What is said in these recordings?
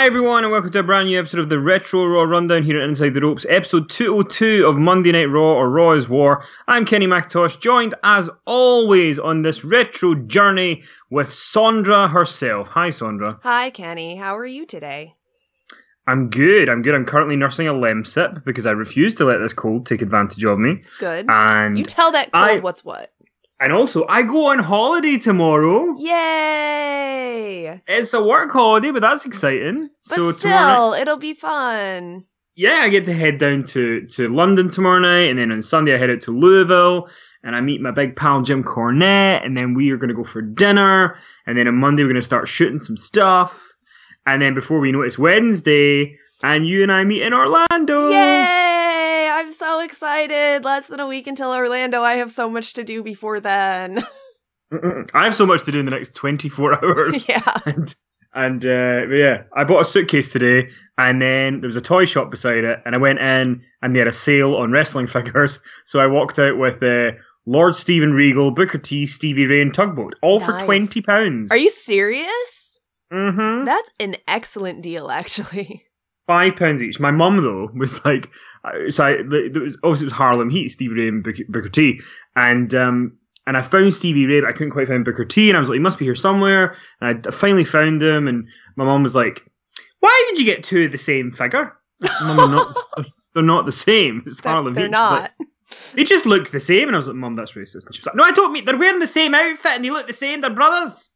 everyone, and welcome to a brand new episode of the Retro Raw Rundown here at Inside the Ropes, episode 202 of Monday Night Raw, or Raw is War. I'm Kenny McIntosh, joined as always on this retro journey with Sondra herself. Hi, Sondra. Hi, Kenny. How are you today? I'm good. I'm currently nursing a Lemsip because I refuse to let this cold take advantage of me. Good. And you tell that cold what's what. And also, I go on holiday tomorrow. Yay! It's a work holiday, but that's exciting. But so still, it'll be fun. Yeah, I get to head down to London tomorrow night, and then on Sunday I head out to Louisville, and I meet my big pal Jim Cornette, and then we are going to go for dinner, and then on Monday we're going to start shooting some stuff, and then before we know it, it's Wednesday, and you and I meet in Orlando. Yay! I'm so excited. Less than a week until Orlando. I have so much to do before then. I have so much to do in the next 24 hours. Yeah. And yeah, I bought a suitcase today, and then there was a toy shop beside it, and I went in, and they had a sale on wrestling figures, so I walked out with Lord Steven Regal, Booker T, Stevie Ray, and Tugboat, all for £20. Are you serious? Mm-hmm. That's an excellent deal, actually. £5 each. My mum, though, was like, it was Harlem Heat, Stevie Ray and Booker T, and I found Stevie Ray, but I couldn't quite find Booker T, and I was like, he must be here somewhere, and I finally found him, and my mum was like, why did you get two of the same figure? Mum, they're not the same. It's Harlem Heat. They're not. Like, they just look the same, and I was like, Mum, that's racist. And she was like, no, I don't mean, they're wearing the same outfit, and they look the same, they're brothers.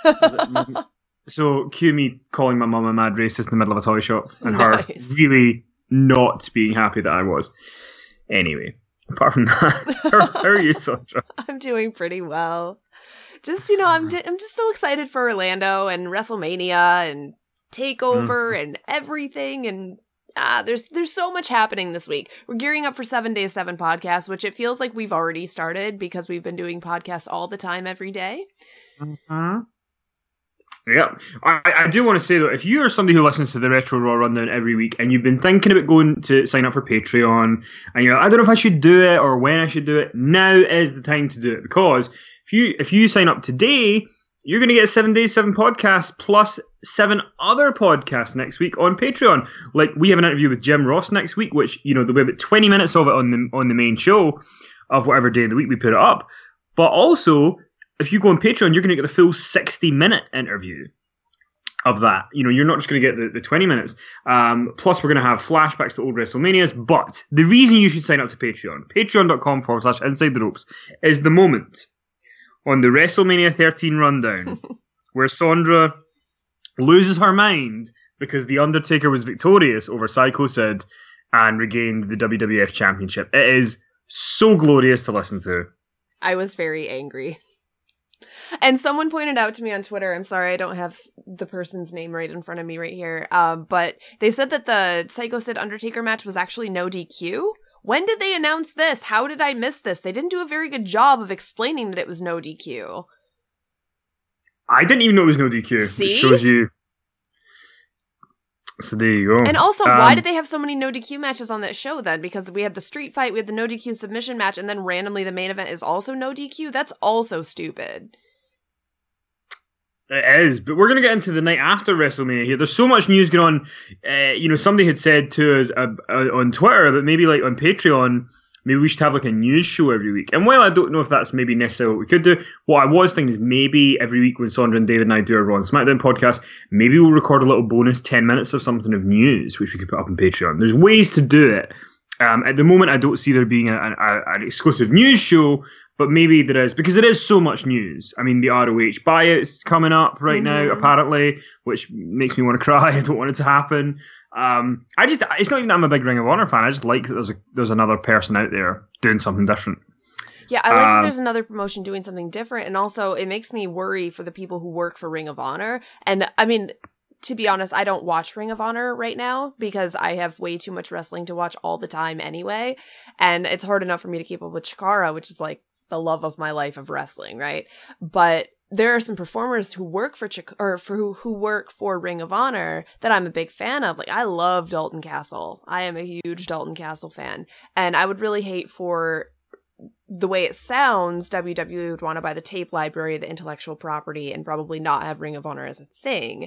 So, cue me calling my mum a mad racist in the middle of a toy shop, and her really not being happy that I was. Anyway, apart from that, how are you, Sondra? I'm doing pretty well. Just, I'm just so excited for Orlando and WrestleMania and TakeOver and everything. And there's so much happening this week. We're gearing up for 7 Days 7 podcasts, which it feels like we've already started because we've been doing podcasts all the time every day. Mm-hmm. Yeah, I do want to say though, if you are somebody who listens to the Retro Raw Rundown every week and you've been thinking about going to sign up for Patreon and you're like, I don't know if I should do it or when I should do it, now is the time to do it, because if you sign up today, you're going to get 7 Days 7 podcasts plus 7 other podcasts next week on Patreon. Like, we have an interview with Jim Ross next week, which, there'll be about 20 minutes of it on the main show of whatever day of the week we put it up. But also, if you go on Patreon, you're going to get the full 60-minute interview of that. You're not just going to get the 20 minutes. Plus, we're going to have flashbacks to old WrestleManias. But the reason you should sign up to Patreon, patreon.com/Inside the Ropes, is the moment on the WrestleMania 13 rundown where Sondra loses her mind because The Undertaker was victorious over Psycho Sid and regained the WWF Championship. It is so glorious to listen to. I was very angry. And someone pointed out to me on Twitter, I'm sorry, I don't have the person's name right in front of me right here, but they said that the Psycho Sid Undertaker match was actually no DQ. When did they announce this? How did I miss this? They didn't do a very good job of explaining that it was no DQ. I didn't even know it was no DQ. See? It shows you. So there you go. And also, why did they have so many no DQ matches on that show then? Because we had the street fight, we had the no DQ submission match, and then randomly the main event is also no DQ? That's also stupid. It is, but we're going to get into the night after WrestleMania here. There's so much news going on. Somebody had said to us on Twitter that maybe like on Patreon, maybe we should have like a news show every week. And while I don't know if that's maybe necessarily what we could do, what I was thinking is maybe every week when Sondra and David and I do our Raw and SmackDown podcast, maybe we'll record a little bonus 10 minutes of something of news, which we could put up on Patreon. There's ways to do it. At the moment, I don't see there being an exclusive news show, but maybe there is, because there is so much news. I mean, the ROH buyout's coming up right now, apparently, which makes me want to cry. I don't want it to happen. It's not even that I'm a big Ring of Honor fan. I just like that there's another person out there doing something different. Yeah, I like that there's another promotion doing something different, and also it makes me worry for the people who work for Ring of Honor. And I mean, to be honest, I don't watch Ring of Honor right now because I have way too much wrestling to watch all the time anyway, and it's hard enough for me to keep up with Chikara, which is like the love of my life of wrestling, right? But there are some performers who work for who work for Ring of Honor that I'm a big fan of. Like, I love Dalton Castle. I am a huge Dalton Castle fan, and I would really hate for the way it sounds, WWE would want to buy the tape library, the intellectual property, and probably not have Ring of Honor as a thing.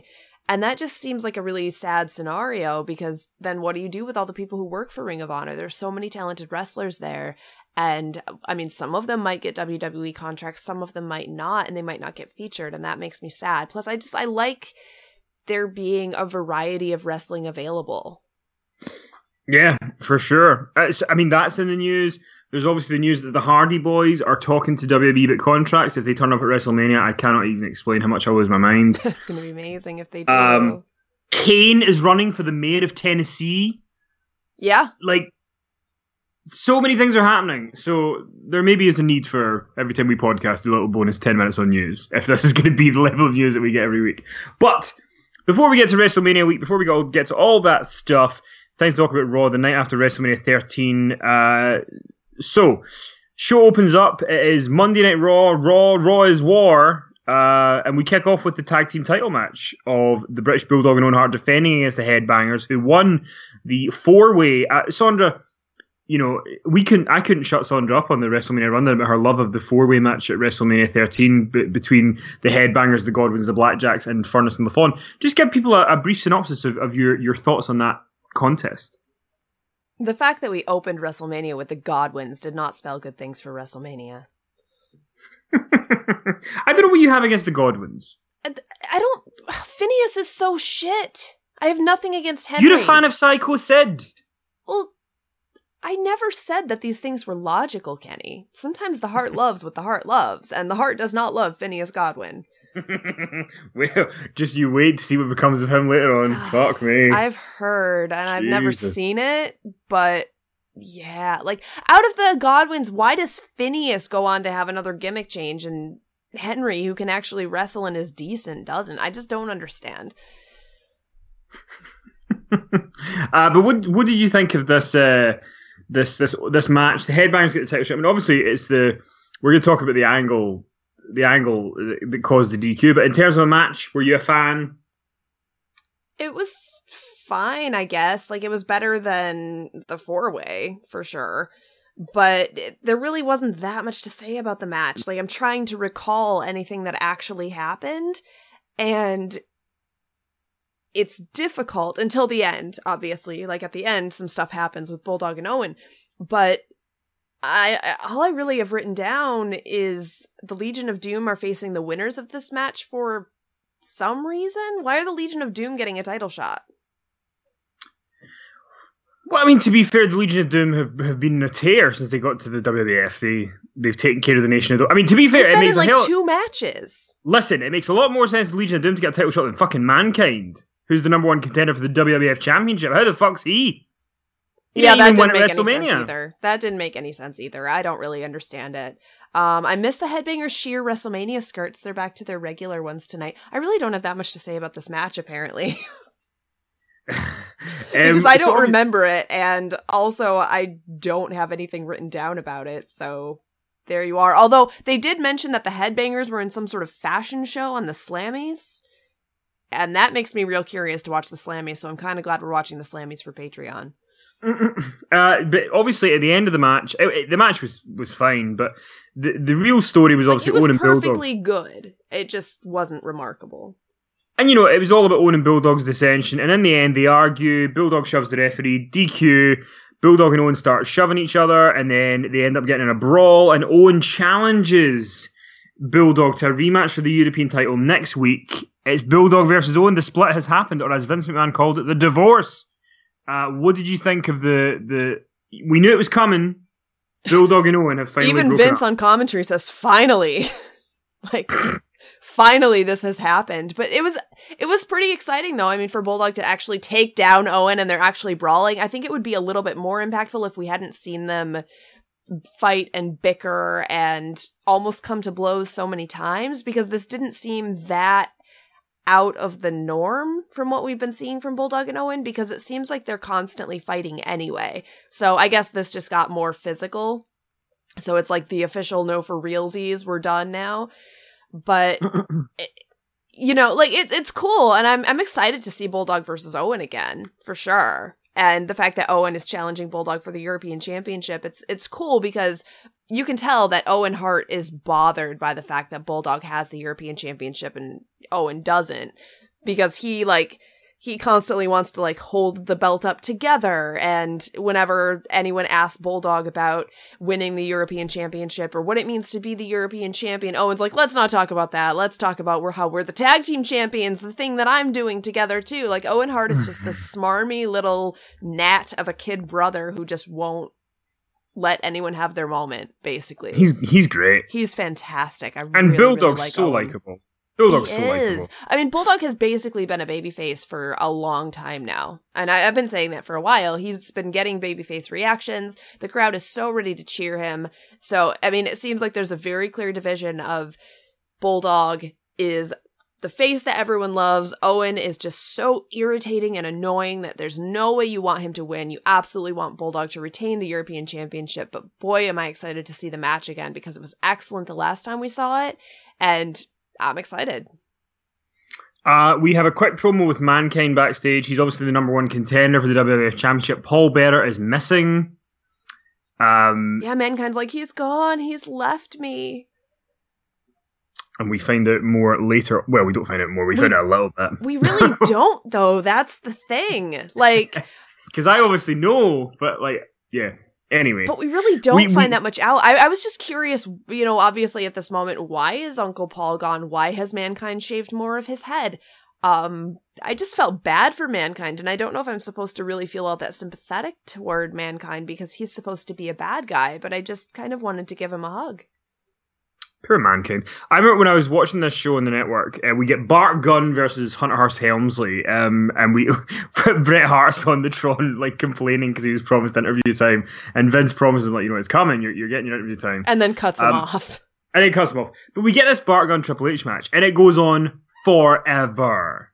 And that just seems like a really sad scenario, because then what do you do with all the people who work for Ring of Honor? There's so many talented wrestlers there. And I mean, some of them might get WWE contracts, some of them might not, and they might not get featured. And that makes me sad. Plus, I like there being a variety of wrestling available. Yeah, for sure. I mean, that's in the news. There's obviously the news that the Hardy Boys are talking to WWE about contracts. If they turn up at WrestleMania, I cannot even explain how much I lose my mind. It's going to be amazing if they do. Kane is running for the mayor of Tennessee. Yeah. Like, so many things are happening. So there maybe is a need for, every time we podcast, do a little bonus 10 minutes on news, if this is going to be the level of news that we get every week. But before we get to WrestleMania week, before we get to all that stuff, it's time to talk about Raw the night after WrestleMania 13. So, show opens up. It is Monday Night Raw. Raw is War. And we kick off with the tag team title match of the British Bulldog and Owen Hart defending against the Headbangers, who won the 4-way. Sandra, you know, I couldn't shut Sandra up on the WrestleMania rundown about her love of the 4-way match at WrestleMania 13 between the Headbangers, the Godwins, the Blackjacks, and Furnace and LaFawn. Just give people a brief synopsis of your thoughts on that contest. The fact that we opened WrestleMania with the Godwins did not spell good things for WrestleMania. I don't know what you have against the Godwins. Phineas is so shit. I have nothing against Henry. You're a fan of Psycho Sid. Well, I never said that these things were logical, Kenny. Sometimes the heart loves what the heart loves, and the heart does not love Phineas Godwin. Well, just you wait to see what becomes of him later on. Fuck me. I've heard, and I've never seen it, but yeah. Like, out of the Godwins, why does Phineas go on to have another gimmick change, and Henry, who can actually wrestle and is decent, doesn't? I just don't understand. But what did you think of this this match? The Headbangers get the title shot. I mean, obviously, we're going to talk about the angle that caused the DQ. But in terms of a match, were you a fan? It was fine, I guess. Like, it was better than the 4-way, for sure. But there really wasn't that much to say about the match. Like, I'm trying to recall anything that actually happened, and it's difficult until the end, obviously. Like, at the end, some stuff happens with Bulldog and Owen. But all I really have written down is the Legion of Doom are facing the winners of this match for some reason. Why are the Legion of Doom getting a title shot? Well, I mean, to be fair, the Legion of Doom have been in a tear since they got to the WWF. They've taken care of the Nation of Doom. I mean, to be fair, it makes like 2 matches. Listen, it makes a lot more sense for the Legion of Doom to get a title shot than fucking Mankind, who's the number 1 contender for the WWF Championship. How the fuck's he? Yeah, that didn't make any sense either. That didn't make any sense either. I don't really understand it. I miss the Headbangers sheer WrestleMania skirts. They're back to their regular ones tonight. I really don't have that much to say about this match, apparently. Because I don't remember it, and also I don't have anything written down about it, so there you are. Although, they did mention that the Headbangers were in some sort of fashion show on the Slammies, and that makes me real curious to watch the Slammies, so I'm kind of glad we're watching the Slammies for Patreon. But obviously, at the end of the match, the match was fine, but the real story was obviously Owen and Bulldog. It was perfectly good. It just wasn't remarkable. And, you know, it was all about Owen and Bulldog's dissension, and in the end, they argue, Bulldog shoves the referee, DQ, Bulldog and Owen start shoving each other, and then they end up getting in a brawl, and Owen challenges Bulldog to a rematch for the European title next week. It's Bulldog versus Owen. The split has happened, or as Vince McMahon called it, the divorce. What did you think of the we knew it was coming. Bulldog and Owen have finally Even Vince up on commentary says, finally. Like, finally this has happened. But it was pretty exciting, though. I mean, for Bulldog to actually take down Owen and they're actually brawling. I think it would be a little bit more impactful if we hadn't seen them fight and bicker and almost come to blows so many times, because this didn't seem that out of the norm from what we've been seeing from Bulldog and Owen, because it seems like they're constantly fighting anyway. So I guess this just got more physical. So it's like the official no for realsies, we're done now. But you know, like it's cool, and I'm excited to see Bulldog versus Owen again, for sure. And the fact that Owen is challenging Bulldog for the European Championship, it's cool because you can tell that Owen Hart is bothered by the fact that Bulldog has the European Championship and Owen doesn't. because he constantly wants to hold the belt up together, and whenever anyone asks Bulldog about winning the European Championship or what it means to be the European champion, Owen's like, let's not talk about that. Let's talk about how we're the tag team champions, the thing that I'm doing together too. Owen Hart is just this smarmy little gnat of a kid brother who just won't let anyone have their moment, basically. He's great. He's fantastic. And Bulldog's so likable. Bulldog's so likable. I mean, Bulldog has basically been a babyface for a long time now. And I've been saying that for a while. He's been getting babyface reactions. The crowd is so ready to cheer him. So, I mean, it seems like there's a very clear division of Bulldog is the face that everyone loves. Owen is just so irritating and annoying that there's no way you want him to win. You absolutely want Bulldog to retain the European Championship. But boy, am I excited to see the match again, because it was excellent the last time we saw it. And I'm excited. We have a quick promo with Mankind backstage. He's obviously the number one contender for the WWF Championship. Paul Bearer is missing. Mankind's like, he's gone. He's left me. And we find out more later. Well, we don't find out more. We find out a little bit. We really don't, though. That's the thing. Because I obviously know, but yeah. Anyway. But we really don't find that much out. I was just curious, obviously at this moment, why is Uncle Paul gone? Why has Mankind shaved more of his head? I just felt bad for Mankind, and I don't know if I'm supposed to really feel all that sympathetic toward Mankind because he's supposed to be a bad guy, but I just kind of wanted to give him a hug. Poor Mankind. I remember when I was watching this show on the network, we get Bart Gunn versus Hunter Hearst Helmsley, and we Bret Hart's on the Tron, complaining because he was promised interview time, and Vince promises him, it's coming, you're getting your interview time, and then cuts him off. And then cuts him off. But we get this Bart Gunn Triple H match, and it goes on forever.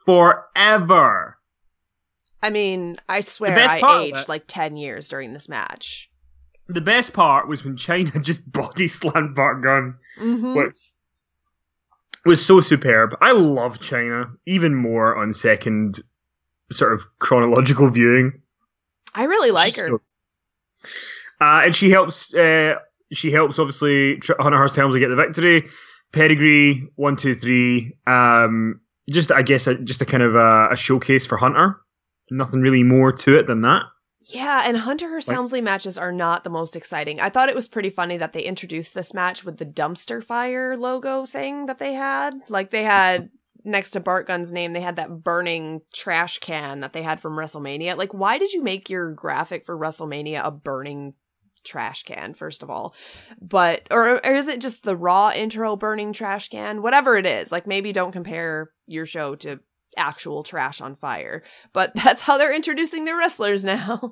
I mean, I swear I aged 10 years during this match. The best part was when Chyna just body slammed Bart Gunn, which was so superb. I love Chyna, even more on second sort of chronological viewing. I really like her. And she helps obviously Hunter Hearst Helmsley get the victory. Pedigree, 1, 2, 3. Just a kind of a showcase for Hunter. Nothing really more to it than that. Yeah, and Hunter Hearst Helmsley matches are not the most exciting. I thought it was pretty funny that they introduced this match with the dumpster fire logo thing that they had. They had, next to Bart Gunn's name, they had that burning trash can that they had from WrestleMania. Why did you make your graphic for WrestleMania a burning trash can, first of all? Or is it just the Raw intro burning trash can? Whatever it is, maybe don't compare your show to actual trash on fire, but that's how they're introducing their wrestlers now.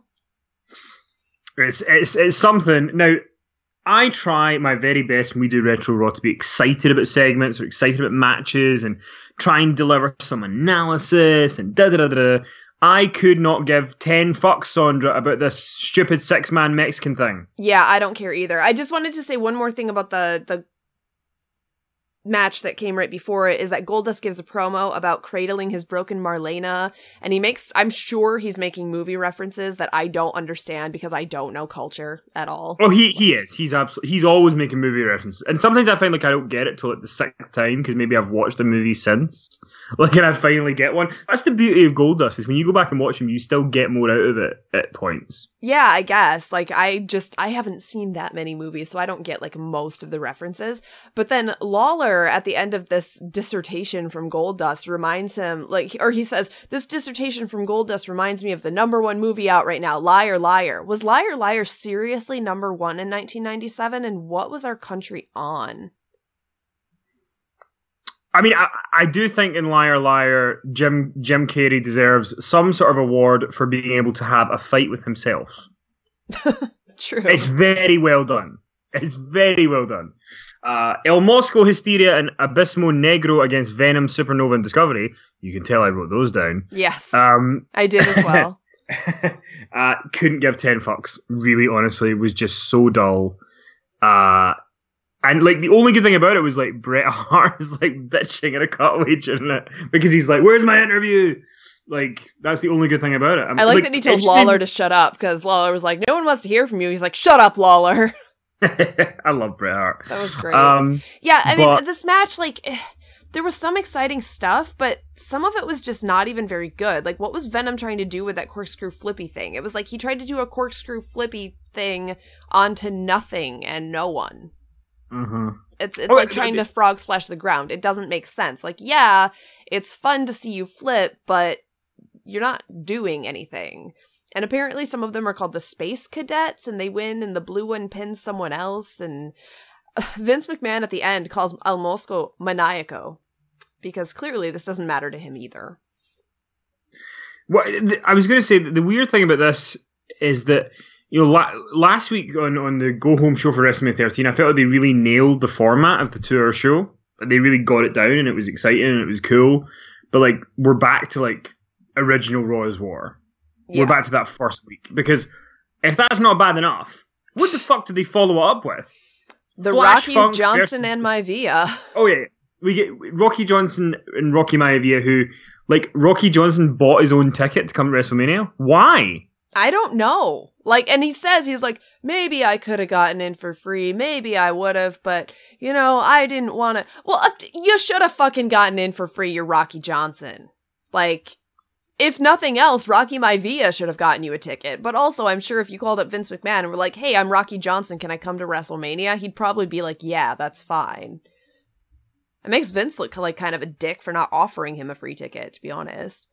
It's something. Now, I try my very best when we do Retro Raw to be excited about segments or excited about matches and try and deliver some analysis and da-da-da-da. I could not give 10 fucks, Sondra, about this stupid 6-man Mexican thing. Yeah, I don't care either. I just wanted to say one more thing about the match that came right before it, is that Goldust gives a promo about cradling his broken Marlena, and I'm sure he's making movie references that I don't understand because I don't know culture at all. Oh, he is. He's always making movie references, and sometimes I find I don't get it till the 6th time because maybe I've watched the movie since, and I finally get one. That's the beauty of Goldust, is when you go back and watch him, you still get more out of it at points. Yeah, I guess. I haven't seen that many movies, so I don't get most of the references. But then Lawler at the end of this dissertation from Goldust reminds him, or he says, this dissertation from Goldust reminds me of the number one movie out right now, Liar Liar. Was Liar Liar seriously number one in 1997? And what was our country on? I mean, I do think in Liar Liar, Jim Carrey deserves some sort of award for being able to have a fight with himself. True. It's very well done. El Mosco Hysteria and Abismo Negro against Venom, Supernova, and Discovery. You can tell I wrote those down. Yes, I did as well. Couldn't give 10 fucks. Really, honestly, it was just so dull. And the only good thing about it was Bret Hart is bitching at a cutaway during it because he's where's my interview? That's the only good thing about it. I like that he told Lawler to shut up because Lawler was no one wants to hear from you. He's shut up, Lawler. I love Bret Hart. That was great. Yeah, I mean, this match, there was some exciting stuff, but some of it was just not even very good. Like, what was Venom trying to do with that corkscrew flippy thing? It was like he tried to do a corkscrew flippy thing onto nothing and no one. Mm-hmm. It's like trying to frog splash the ground. It doesn't make sense. Like, yeah, it's fun to see you flip, but you're not doing anything. And apparently some of them are called the Space Cadets, and they win, and the blue one pins someone else, and Vince McMahon at the end calls El Mosco maniaco, because clearly this doesn't matter to him either. Well, I was going to say that the weird thing about this is that, you know, last week on the Go Home show for WrestleMania 13, I felt like they really nailed the format of the 2-hour show. They really got it down, and it was exciting, and it was cool. But, like, we're back to, like, original Raw is War. Yeah. We're back to that first week. Because if that's not bad enough, what the fuck did they follow it up with? The Rockies, Johnson, and Maivia. Oh, yeah. We get Rocky Johnson and Rocky Maivia, who, like, Rocky Johnson bought his own ticket to come to WrestleMania. Why? I don't know. Like, and he says, he's like, maybe I could have gotten in for free. Maybe I would have, but, you know, I didn't want to. Well, you should have fucking gotten in for free. You're Rocky Johnson. Like, if nothing else, Rocky Maivia should have gotten you a ticket. But also, I'm sure if you called up Vince McMahon and were like, hey, I'm Rocky Johnson, can I come to WrestleMania? He'd probably be like, yeah, that's fine. It makes Vince look like kind of a dick for not offering him a free ticket, to be honest.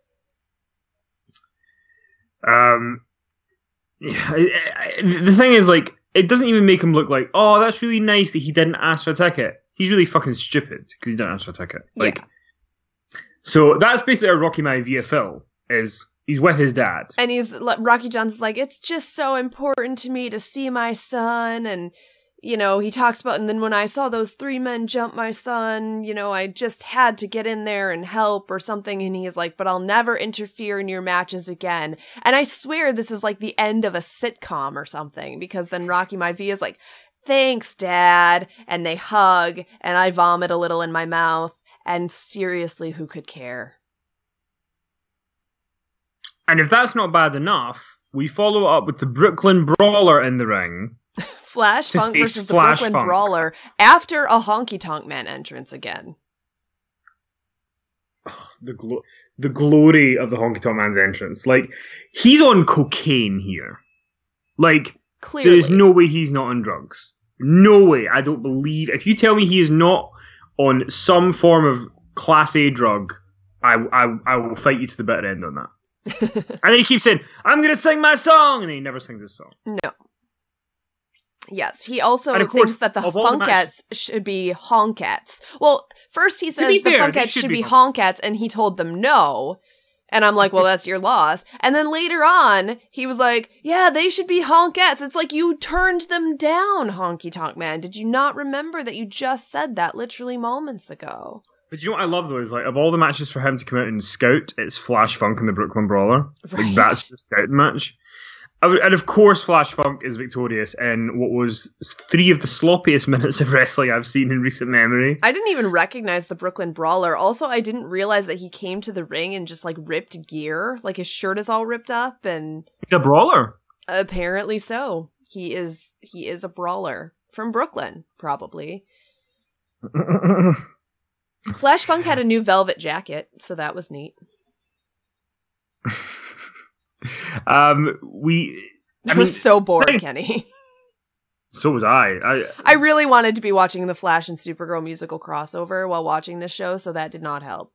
The thing is, like, it doesn't even make him look like, oh, that's really nice that he didn't ask for a ticket. He's really fucking stupid because he didn't ask for a ticket. Like, yeah. So that's basically a Rocky Maivia Phil. Is he's with his dad, and Rocky Johnson's like, it's just so important to me to see my son, and you know, he talks about, and then when I saw those 3 men jump my son, you know, I just had to get in there and help or something, and he's like, but I'll never interfere in your matches again. And I swear this is like the end of a sitcom or something, because then Rocky Maivia is like, thanks, Dad, and they hug, and I vomit a little in my mouth, and seriously, who could care? And if that's not bad enough, we follow up with the Brooklyn Brawler in the ring. Flash Funk versus the Brooklyn Brawler after a Honky Tonk Man entrance again. Oh, the glory of the Honky Tonk Man's entrance. Like, he's on cocaine here. Like, clearly. There is no way he's not on drugs. No way. I don't believe. If you tell me he is not on some form of Class A drug, I will fight you to the bitter end on that. And then he keeps saying, I'm going to sing my song! And then he never sings his song. No. Yes, he also thinks that the Funkettes should be Honkettes. Well, first he says the Funkettes should be Honkettes, and he told them no. And I'm like, well, that's your loss. And then later on, he was like, yeah, they should be Honkettes. It's like, you turned them down, Honky Tonk Man. Did you not remember that you just said that literally moments ago? But you know what I love, though, is like, of all the matches for him to come out and scout, it's Flash Funk and the Brooklyn Brawler. Right. Like, that's the scouting match. And of course, Flash Funk is victorious in what was 3 of the sloppiest minutes of wrestling I've seen in recent memory. I didn't even recognize the Brooklyn Brawler. Also, I didn't realize that he came to the ring in just like ripped gear. Like his shirt is all ripped up, and he's a brawler. Apparently so. He is a brawler from Brooklyn, probably. Flash Funk had a new velvet jacket, so that was neat. I was so bored, Kenny. So was I. I really wanted to be watching the Flash and Supergirl musical crossover while watching this show, so that did not help.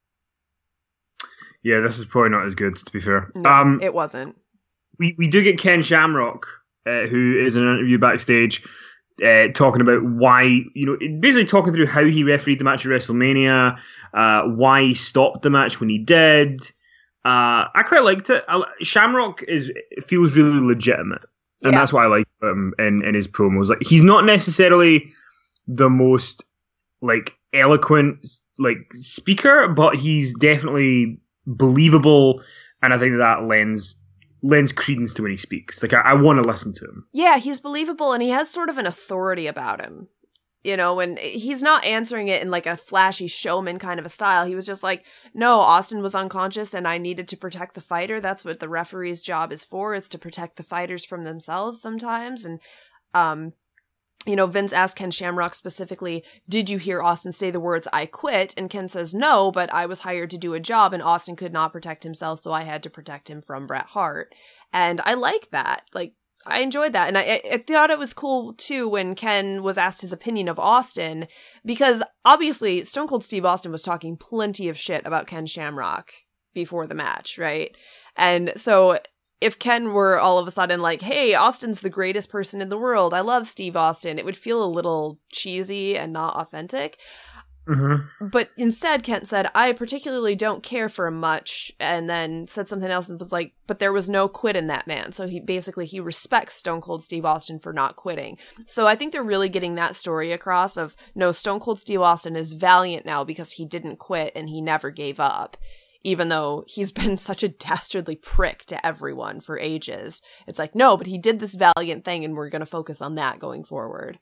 Yeah, this is probably not as good, to be fair. No, it wasn't. We do get Ken Shamrock, who is in an interview backstage, talking about why, you know, basically talking through how he refereed the match at WrestleMania, why he stopped the match when he did. I quite liked it. Shamrock feels really legitimate, and that's why I like him in his promos. Like, he's not necessarily the most like eloquent like speaker, but he's definitely believable, and I think that lends credence to when he speaks. Like, I want to listen to him. Yeah, he's believable, and he has sort of an authority about him. You know, and he's not answering it in like a flashy showman kind of a style. He was just like, no, Austin was unconscious and I needed to protect the fighter. That's what the referee's job is for, is to protect the fighters from themselves sometimes. And Vince asked Ken Shamrock specifically, did you hear Austin say the words, "I quit"? And Ken says, no, but I was hired to do a job and Austin could not protect himself, so I had to protect him from Bret Hart. And I like that. Like, I enjoyed that. And I thought it was cool, too, when Ken was asked his opinion of Austin, because obviously Stone Cold Steve Austin was talking plenty of shit about Ken Shamrock before the match, right? And so if Ken were all of a sudden like, hey, Austin's the greatest person in the world, I love Steve Austin, it would feel a little cheesy and not authentic. Mm-hmm. But instead, Kent said, I particularly don't care for him much, and then said something else and was like, but there was no quit in that man. So he respects Stone Cold Steve Austin for not quitting. So I think they're really getting that story across of, no, Stone Cold Steve Austin is valiant now because he didn't quit and he never gave up. Even though he's been such a dastardly prick to everyone for ages. It's like, no, but he did this valiant thing and we're going to focus on that going forward.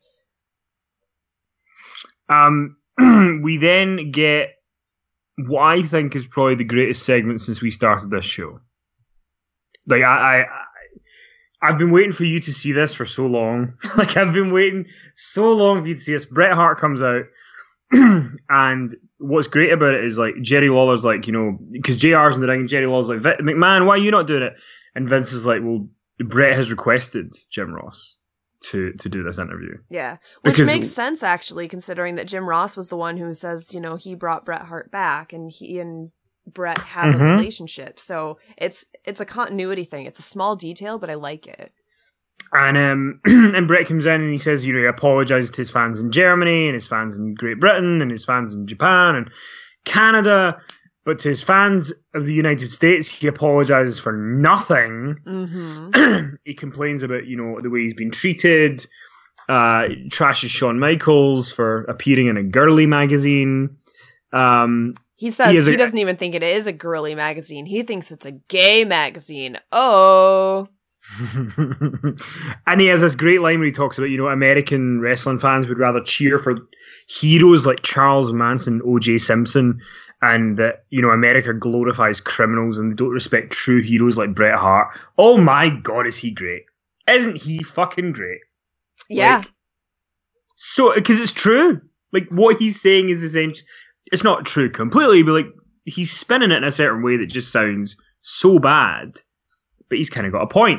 We then get what I think is probably the greatest segment since we started this show. Like, I've been waiting for you to see this for so long. Like, I've been waiting so long for you to see this. Bret Hart comes out. And what's great about it is, like, Jerry Lawler's like, because JR's in the ring and Jerry Lawler's like, McMahon, why are you not doing it? And Vince is like, well, Bret has requested Jim Ross to do this interview. Yeah. Which makes sense, actually, considering that Jim Ross was the one who says, he brought Bret Hart back and he and Bret have a relationship. So it's a continuity thing. It's a small detail, but I like it. And and Bret comes in and he says, he apologizes to his fans in Germany and his fans in Great Britain and his fans in Japan and Canada, but to his fans of the United States, he apologizes for nothing. Mm-hmm. He complains about, the way he's been treated, trashes Shawn Michaels for appearing in a girly magazine. He says he doesn't even think it is a girly magazine. He thinks it's a gay magazine. Oh. And he has this great line where he talks about, American wrestling fans would rather cheer for heroes like Charles Manson, O.J. Simpson, and that, America glorifies criminals and they don't respect true heroes like Bret Hart. Oh my God, is he great? Isn't he fucking great? Yeah. So, because it's true. Like, what he's saying is essentially, it's not true completely, but, like, he's spinning it in a certain way that just sounds so bad. But he's kind of got a point.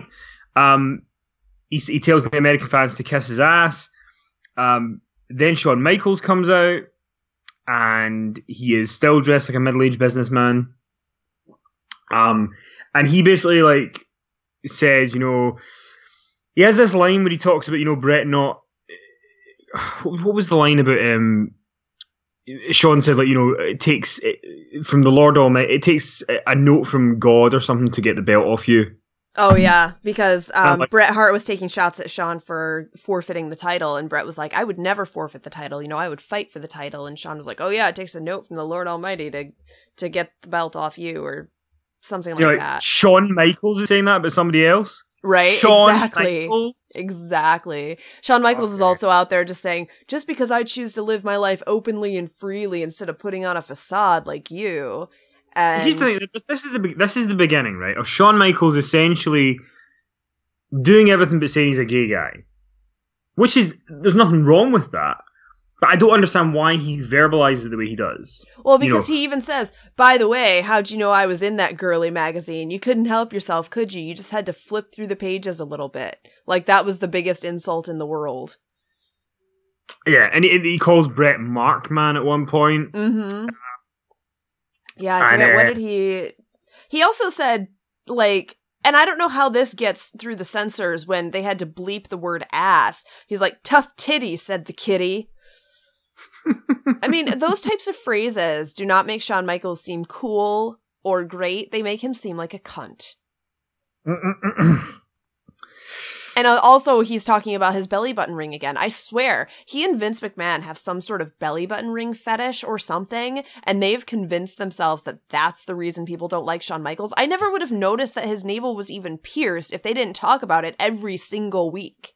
He tells the American fans to kiss his ass. Then Shawn Michaels comes out, and he is still dressed like a middle-aged businessman. And he basically, like, says, he has this line where he talks about, Bret not. What was the line about Shawn said, like, it takes from the Lord Almighty, it takes a note from God or something to get the belt off you. Oh, yeah, because Bret Hart was taking shots at Shawn for forfeiting the title, and Bret was like, I would never forfeit the title, I would fight for the title, and Shawn was like, oh yeah, it takes a note from the Lord Almighty to get the belt off you, or something like that. Shawn Michaels is saying that about somebody else? Right, Shawn exactly. Michaels? Exactly. Shawn Michaels is also out there just saying, just because I choose to live my life openly and freely instead of putting on a facade like you. And this is the beginning, right, of Shawn Michaels essentially doing everything but saying he's a gay guy. Which is, there's nothing wrong with that. But I don't understand why he verbalizes it the way he does. Well, because he even says, by the way, how'd you know I was in that girly magazine? You couldn't help yourself, could you? You just had to flip through the pages a little bit. Like, that was the biggest insult in the world. Yeah, and he calls Bret Markman at one point. Mm-hmm. Yeah, I forget, what did he also said, like, and I don't know how this gets through the censors when they had to bleep the word ass. He's like, tough titty, said the kitty. I mean, those types of phrases do not make Shawn Michaels seem cool or great. They make him seem like a cunt. And also, he's talking about his belly button ring again. I swear, he and Vince McMahon have some sort of belly button ring fetish or something, and they've convinced themselves that that's the reason people don't like Shawn Michaels. I never would have noticed that his navel was even pierced if they didn't talk about it every single week.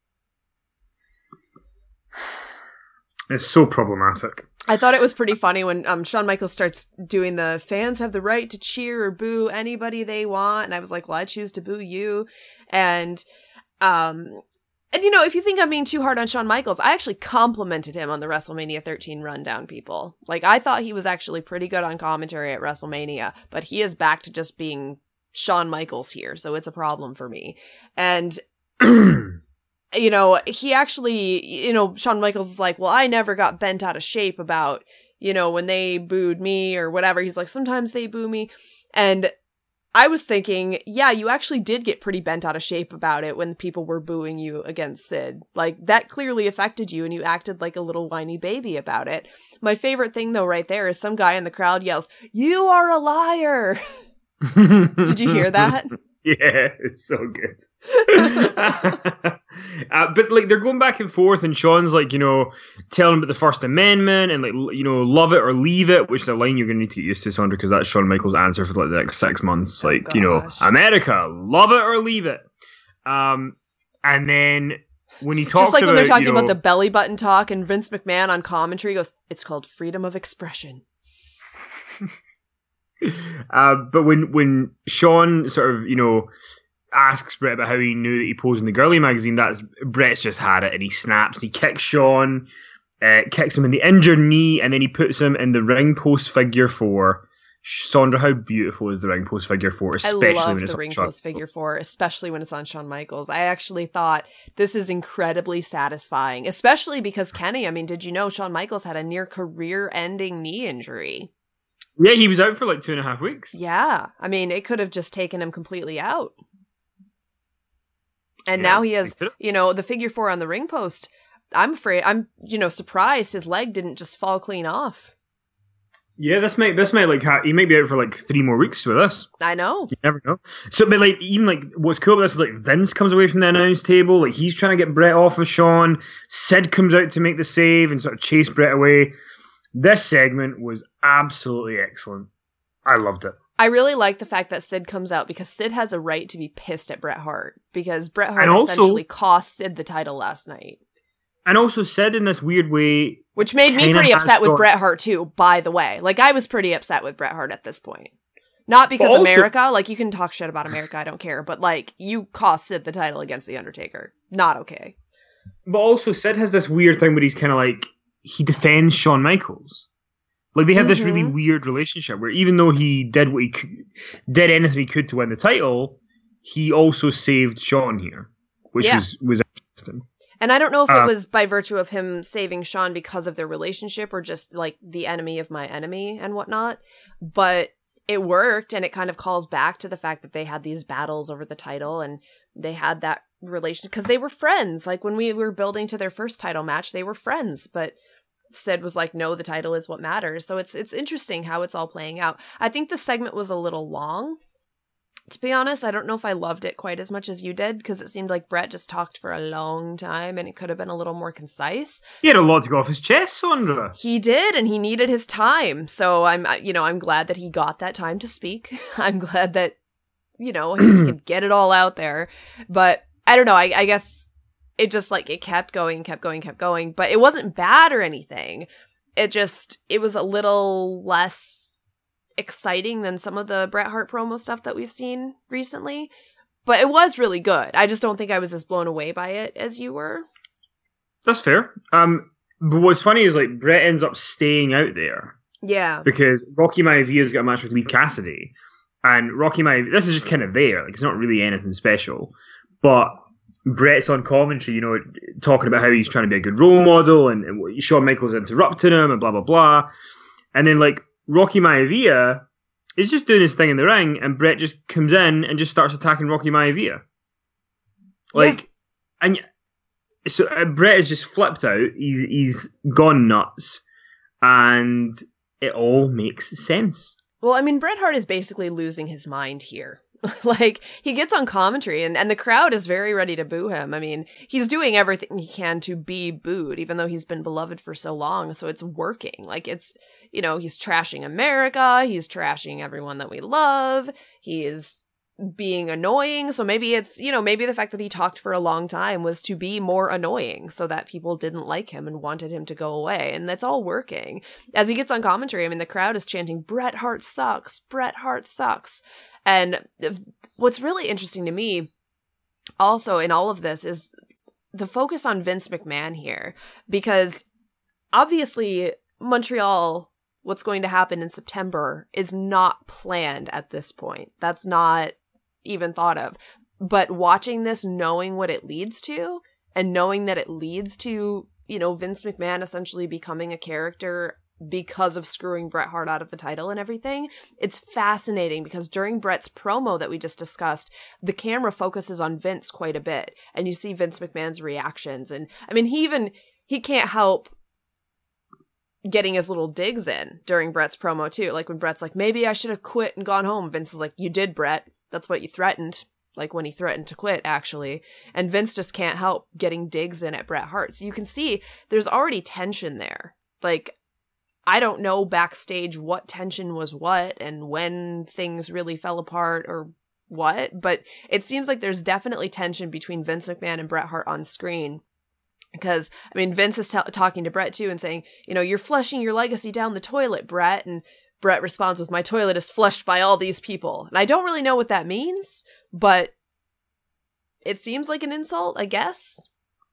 It's so problematic. I thought it was pretty funny when Shawn Michaels starts doing the fans have the right to cheer or boo anybody they want, and I was like, well, I choose to boo you. And And, you know, if you think I'm being too hard on Shawn Michaels, I actually complimented him on the WrestleMania 13 rundown, people. Like, I thought he was actually pretty good on commentary at WrestleMania, but he is back to just being Shawn Michaels here, so it's a problem for me. And, you know, he actually, you know, Shawn Michaels is like, well, I never got bent out of shape about, you know, when they booed me or whatever. He's like, sometimes they boo me. And I was thinking, yeah, you actually did get pretty bent out of shape about it when people were booing you against Sid. Like, that clearly affected you, and you acted like a little whiny baby about it. My favorite thing, though, right there is some guy in the crowd yells, "You are a liar!" Did you hear that? Yeah, it's so good. But like they're going back and forth, and Shawn's like, you know, telling about the First Amendment and like, you know, love it or leave it, which is a line you're going to need to get used to, Sandra, because that's Shawn Michaels' answer for like the next 6 months. Like, you know, America, love it or leave it. And then when he talks, just like about, when they're talking you know, about the belly button talk, and Vince McMahon on commentary goes, "It's called freedom of expression." But when Shawn sort of, you know, asks Brett about how he knew that he posed in the girly magazine, that's Brett's just had it, and he snaps and he kicks Shawn, kicks him in the injured knee, and then he puts him in the ring post figure 4. Sandra, how beautiful is the ring post figure 4, especially I love when it's the on ring Shawn post figure Michaels. 4, especially when it's on Shawn Michaels. I actually thought this is incredibly satisfying, especially because Kenny, I mean, did you know Shawn Michaels had a near career-ending knee injury? Yeah, he was out for like 2.5 weeks. Yeah. I mean, it could have just taken him completely out. And Yeah, now he has, you know, the figure 4 on the ring post. I'm you know, surprised his leg didn't just fall clean off. Yeah, this might like he might be out for like 3 more weeks with us. I know. You never know. So, but like even like what's cool about this is like Vince comes away from the announce table, like he's trying to get Brett off of Shawn. Sid comes out to make the save and sort of chase Brett away. This segment was absolutely excellent. I loved it. I really like the fact that Sid comes out, because Sid has a right to be pissed at Bret Hart, because Bret Hart essentially cost Sid the title last night. And also Sid in this weird way, which made me pretty upset with Bret Hart too, by the way. Like, I was pretty upset with Bret Hart at this point. Not because also, America, like, you can talk shit about America, I don't care, but like, you cost Sid the title against The Undertaker. Not okay. But also Sid has this weird thing where he's kind of like, he defends Shawn Michaels. Like, they have this really weird relationship where even though he did what he did anything he could to win the title, he also saved Shawn here, which was interesting. And I don't know if it was by virtue of him saving Shawn because of their relationship or just like the enemy of my enemy and whatnot, but it worked, and it kind of calls back to the fact that they had these battles over the title and they had that relation because they were friends. Like, when we were building to their first title match, they were friends, but Sid was like, no, the title is what matters. So it's interesting how it's all playing out. I think the segment was a little long, to be honest. I don't know if I loved it quite as much as you did, because it seemed like Brett just talked for a long time and it could have been a little more concise. He had a lot to go off his chest, Sandra. He did, and he needed his time. So I'm glad that he got that time to speak. I'm glad that, you know, he could get it all out there. But I don't know, I guess it just like it kept going, but it wasn't bad or anything. It was a little less exciting than some of the Bret Hart promo stuff that we've seen recently, but it was really good. I just don't think I was as blown away by it as you were. That's fair. But what's funny is like Bret ends up staying out there. Yeah. Because Rocky Maivia's got a match with Lee Cassidy, and Rocky Maivia, this is just kind of there. Like, it's not really anything special, but Bret's on commentary, you know, talking about how he's trying to be a good role model, and Shawn Michaels interrupting him, and blah, blah, blah. And then, like, Rocky Maivia is just doing his thing in the ring, and Bret just comes in and just starts attacking Rocky Maivia. Like, and so Bret is just flipped out. He's gone nuts, and it all makes sense. Well, I mean, Bret Hart is basically losing his mind here. Like, he gets on commentary and the crowd is very ready to boo him. I mean, he's doing everything he can to be booed, even though he's been beloved for so long. So it's working. Like, it's, you know, he's trashing America. He's trashing everyone that we love. He is being annoying. So maybe it's, you know, maybe the fact that he talked for a long time was to be more annoying so that people didn't like him and wanted him to go away. And that's all working. As he gets on commentary, I mean, the crowd is chanting, "Bret Hart sucks. Bret Hart sucks." And what's really interesting to me also in all of this is the focus on Vince McMahon here, because obviously Montreal, what's going to happen in September is not planned at this point. That's not even thought of. But watching this, knowing what it leads to, and knowing that it leads to, Vince McMahon essentially becoming a character because of screwing Bret Hart out of the title and everything, it's fascinating because during Bret's promo that we just discussed, the camera focuses on Vince quite a bit, and you see Vince McMahon's reactions. And I mean, he can't help getting his little digs in during Bret's promo too. Like when Bret's like, maybe I should have quit and gone home. Vince is like, you did, Bret. That's what you threatened. Like when he threatened to quit, actually. And Vince just can't help getting digs in at Bret Hart. So you can see there's already tension there. Like, I don't know backstage what tension was what and when things really fell apart or what, but it seems like there's definitely tension between Vince McMahon and Bret Hart on screen. Because, I mean, Vince is talking to Bret, too, and saying, you're flushing your legacy down the toilet, Bret. And Bret responds with, my toilet is flushed by all these people. And I don't really know what that means, but it seems like an insult, I guess.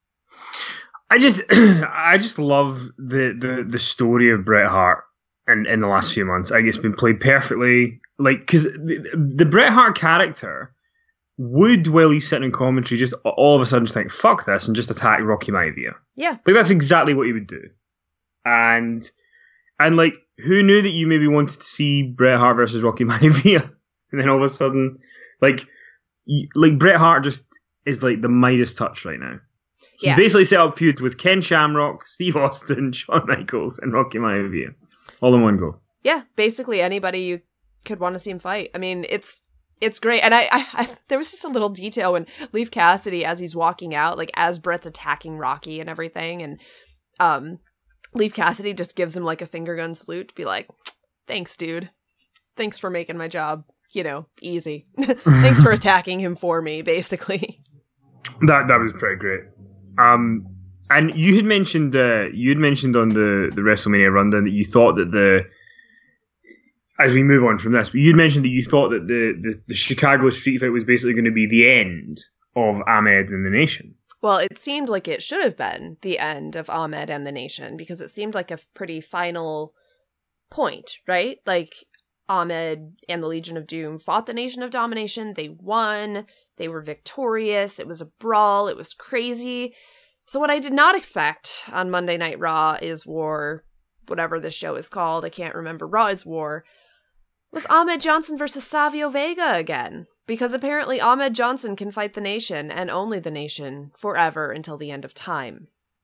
I just love the story of Bret Hart in the last few months. I think it's been played perfectly. Like, because the Bret Hart character would, while he's sitting in commentary, just all of a sudden think, fuck this, and just attack Rocky Maivia. Yeah. Like, that's exactly what he would do. And like, who knew that you maybe wanted to see Bret Hart versus Rocky Maivia? And then all of a sudden, like Bret Hart just is like the Midas touch right now. He's basically set up feuds with Ken Shamrock, Steve Austin, Shawn Michaels, and Rocky Maivia. All in one go. Yeah, basically anybody you could want to see him fight. I mean, it's great. And I there was just a little detail when Leif Cassidy, as he's walking out, like as Bret's attacking Rocky and everything, and Leif Cassidy just gives him like a finger gun salute to be like, thanks, dude. Thanks for making my job, easy. Thanks for attacking him for me, basically. That was pretty great. And you had mentioned on the WrestleMania rundown that you thought that as we move on from this, but you'd mentioned that you thought that the Chicago street fight was basically going to be the end of Ahmed and the Nation. Well, it seemed like it should have been the end of Ahmed and the Nation because it seemed like a pretty final point, right? Like Ahmed and the Legion of Doom fought the Nation of Domination. They won. They were victorious. It was a brawl. It was crazy. So what I did not expect on Monday Night Raw is War, whatever this show is called. I can't remember. Raw is War. Was Ahmed Johnson versus Savio Vega again. Because apparently Ahmed Johnson can fight the Nation, and only the Nation, forever until the end of time.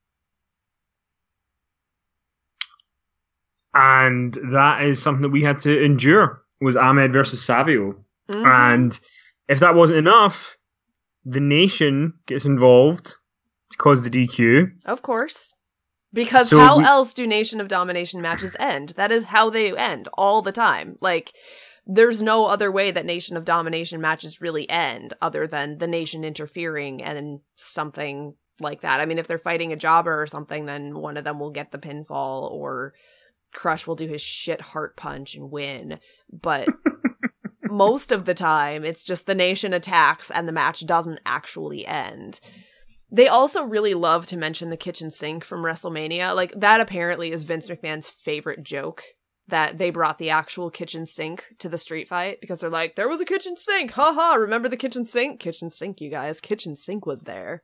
And that is something that we had to endure, was Ahmed versus Savio. Mm-hmm. And if that wasn't enough, the Nation gets involved to cause the DQ. Of course. Because how else do Nation of Domination matches end? That is how they end all the time. Like, there's no other way that Nation of Domination matches really end other than the Nation interfering and something like that. I mean, if they're fighting a jobber or something, then one of them will get the pinfall or Crush will do his shit heart punch and win. But most of the time, it's just the Nation attacks and the match doesn't actually end. They also really love to mention the kitchen sink from WrestleMania. Like, that apparently is Vince McMahon's favorite joke, that they brought the actual kitchen sink to the street fight because they're like, there was a kitchen sink. Ha, remember the kitchen sink? Kitchen sink, you guys. Kitchen sink was there.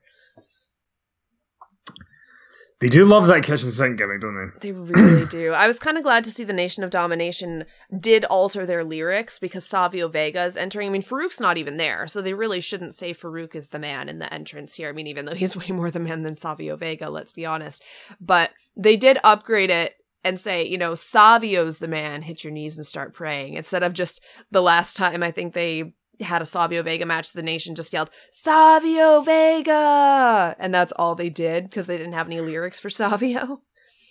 They do love that kitchen sink gimmick, don't they? They really do. I was kind of glad to see the Nation of Domination did alter their lyrics because Savio Vega is entering. I mean, Farouk's not even there, so they really shouldn't say Farouk is the man in the entrance here. I mean, even though he's way more the man than Savio Vega, let's be honest. But they did upgrade it and say, Savio's the man, hit your knees and start praying. Instead of just the last time I think they had a Savio Vega match, the Nation just yelled, Savio Vega! And that's all they did, because they didn't have any lyrics for Savio.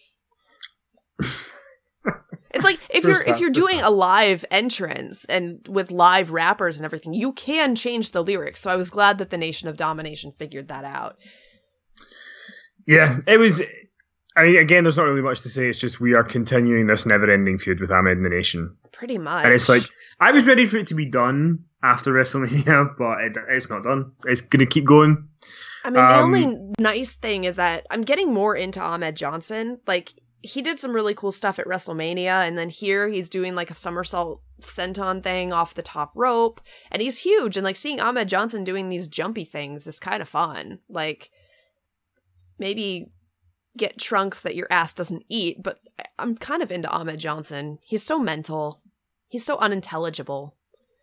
It's like, if you're doing a live entrance, and with live rappers and everything, you can change the lyrics. So I was glad that the Nation of Domination figured that out. Yeah, it was... again, there's not really much to say. It's just we are continuing this never-ending feud with Ahmed and the Nation. Pretty much. And it's like, I was ready for it to be done after WrestleMania, but it's not done. It's going to keep going. I mean, the only nice thing is that I'm getting more into Ahmed Johnson. Like, he did some really cool stuff at WrestleMania, and then here he's doing like a somersault senton thing off the top rope, and he's huge, and like seeing Ahmed Johnson doing these jumpy things is kind of fun. Like, maybe get trunks that your ass doesn't eat, but I'm kind of into Ahmed Johnson. He's so mental. He's so unintelligible.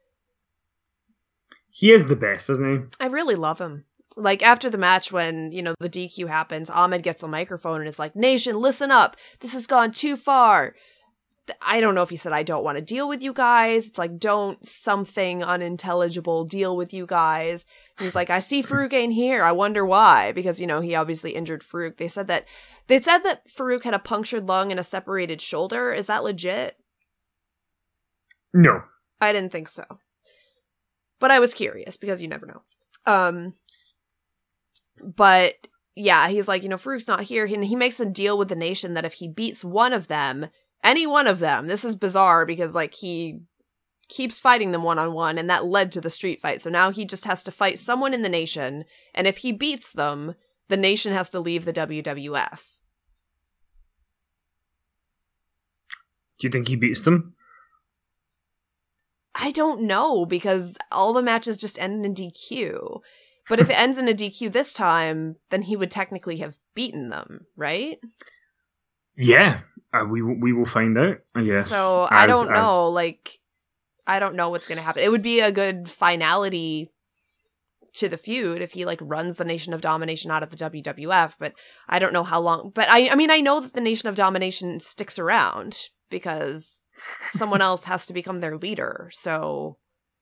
He is the best, isn't he? I really love him. Like, after the match, when, you know, the DQ happens, Ahmed gets the microphone and is like, "Nation, listen up. This has gone too far." I don't know if he said, "I don't want to deal with you guys." It's like, "Don't something unintelligible deal with you guys." And he's like, "I see Farouk ain't here. I wonder why." Because, you know, he obviously injured Farouk. They said that Farouk had a punctured lung and a separated shoulder. Is that legit? No. I didn't think so. But I was curious, because you never know. But yeah, he's like, you know, Farouk's not here. And he makes a deal with the Nation that if he beats one of them, any one of them, this is bizarre because like he keeps fighting them one-on-one, and that led to the street fight. So now he just has to fight someone in the Nation. And if he beats them, the Nation has to leave the WWF. Do you think he beats them? I don't know, because all the matches just end in DQ. But if it ends in a DQ this time, then he would technically have beaten them, right? Yeah, we will find out, I guess. So I don't know, like, I don't know what's going to happen. It would be a good finality to the feud if he, like, runs the Nation of Domination out of the WWF, but I don't know how long. But I mean, I know that the Nation of Domination sticks around because someone else has to become their leader, so...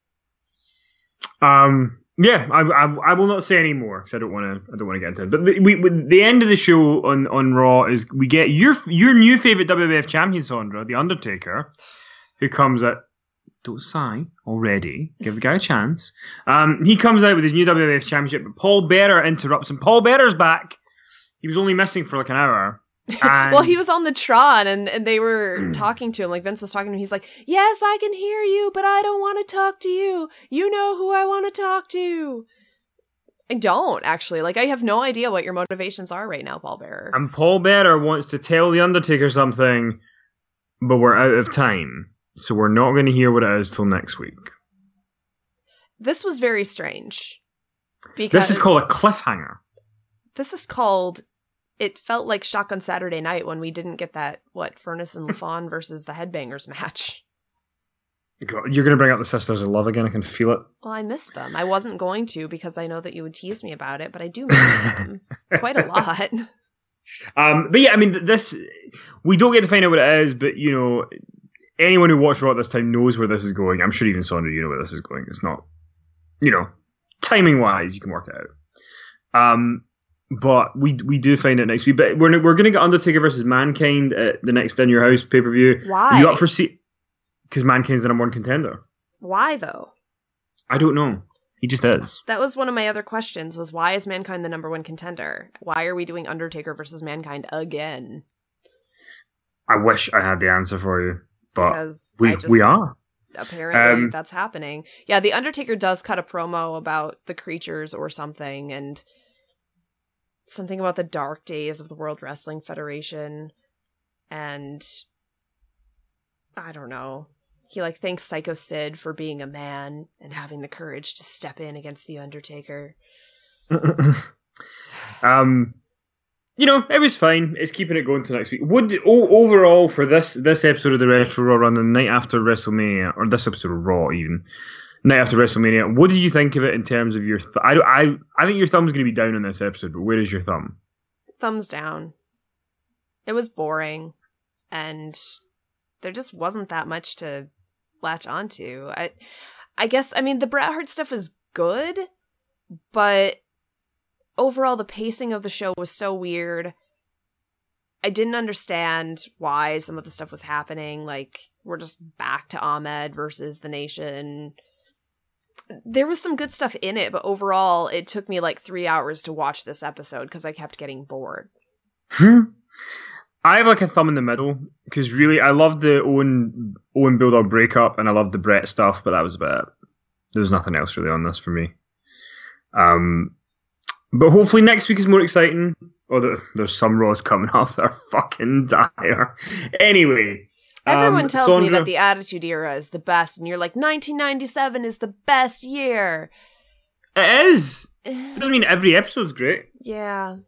Yeah, I will not say any more because I don't want to get into it. But the end of the show on Raw is we get your new favorite WWF champion, Sandra, The Undertaker, who comes out. Don't sigh already. Give the guy a chance. He comes out with his new WWF championship, but Paul Bearer interrupts him. Paul Bearer's back. He was only missing for like an hour. Well, he was on the Tron, and they were talking to him. Like, Vince was talking to him. He's like, "Yes, I can hear you, but I don't want to talk to you. You know who I want to talk to." I don't, actually. Like, I have no idea what your motivations are right now, Paul Bearer. And Paul Bearer wants to tell The Undertaker something, but we're out of time. So we're not going to hear what it is till next week. This was very strange. Because this is called a cliffhanger. This is called... It felt like Shotgun Saturday Night when we didn't get that, Furnace and LaFawn versus the Headbangers match. God, you're going to bring up the Sisters of Love again. I can feel it. Well, I missed them. I wasn't going to because I know that you would tease me about it, but I do miss them. Quite a lot. But yeah, I mean, we don't get to find out what it is, but, you know, anyone who watched Raw at this time knows where this is going. I'm sure even Sandra, you know where this is going. It's not, you know, timing-wise, you can work it out. But we do find it next week. But we're going to get Undertaker versus Mankind at the next In Your House pay-per-view. Why? Are you up for because Mankind's the number one contender. Why, though? I don't know. He just is. That was one of my other questions, was why is Mankind the number one contender? Why are we doing Undertaker versus Mankind again? I wish I had the answer for you. But because we are. Apparently, that's happening. Yeah, The Undertaker does cut a promo about the creatures or something, and... something about the dark days of the World Wrestling Federation, and I don't know. He thanks Psycho Sid for being a man and having the courage to step in against the Undertaker. You know, it was fine. It's keeping it going to next week. Overall for this episode of the Retro Raw run, the night after WrestleMania, or this episode of Raw even. Night after WrestleMania, what did you think of it in terms of your... I think your thumb's going to be down on this episode, but where is your thumb? Thumbs down. It was boring, and there just wasn't that much to latch onto. I guess, I mean, the Bret Hart stuff was good, but overall the pacing of the show was so weird. I didn't understand why some of the stuff was happening. Like, we're just back to Ahmed versus the Nation... There was some good stuff in it, but overall, it took me 3 hours to watch this episode because I kept getting bored. I have a thumb in the middle because really, I loved the Owen Bulldog breakup and I loved the Brett stuff, but that was about it. There was nothing else really on this for me. But hopefully next week is more exciting. Oh, there's some Raws coming up that are fucking dire. Anyway. Everyone tells me that the Attitude Era is the best, and you're like, 1997 is the best year. It is. It doesn't mean every episode's great. Yeah.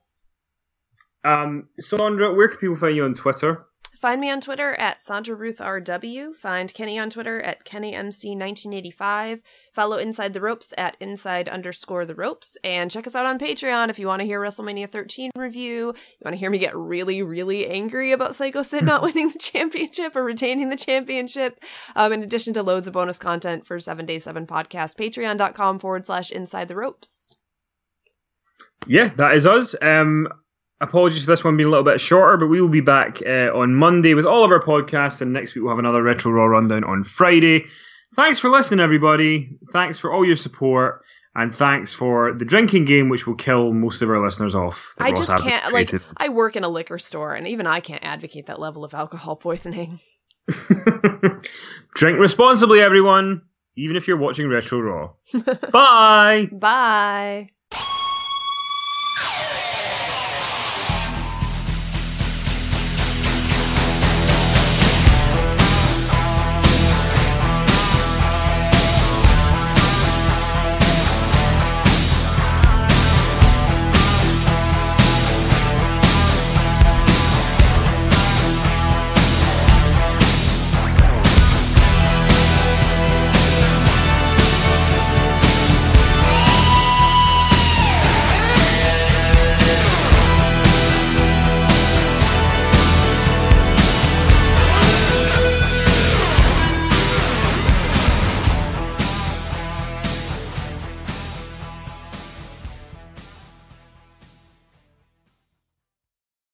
Sandra, where can people find you on Twitter? Find me on Twitter at SandraRuthRW. Find Kenny on Twitter at KennyMC1985. Follow Inside the Ropes at Inside_the Ropes. And check us out on Patreon if you want to hear WrestleMania 13 review. You want to hear me get really, really angry about Psycho Sid not winning the championship or retaining the championship. In addition to loads of bonus content for 7 Days 7 Podcast. Patreon.com/Inside the Ropes. Yeah, that is us. Apologies for this one being a little bit shorter, but we will be back on Monday with all of our podcasts, and next week we'll have another Retro Raw Rundown on Friday. Thanks for listening, everybody. Thanks for all your support, and thanks for the drinking game, which will kill most of our listeners off. I just can't, like, I work in a liquor store, and even I can't advocate that level of alcohol poisoning. Drink responsibly, everyone, even if you're watching Retro Raw. Bye! Bye!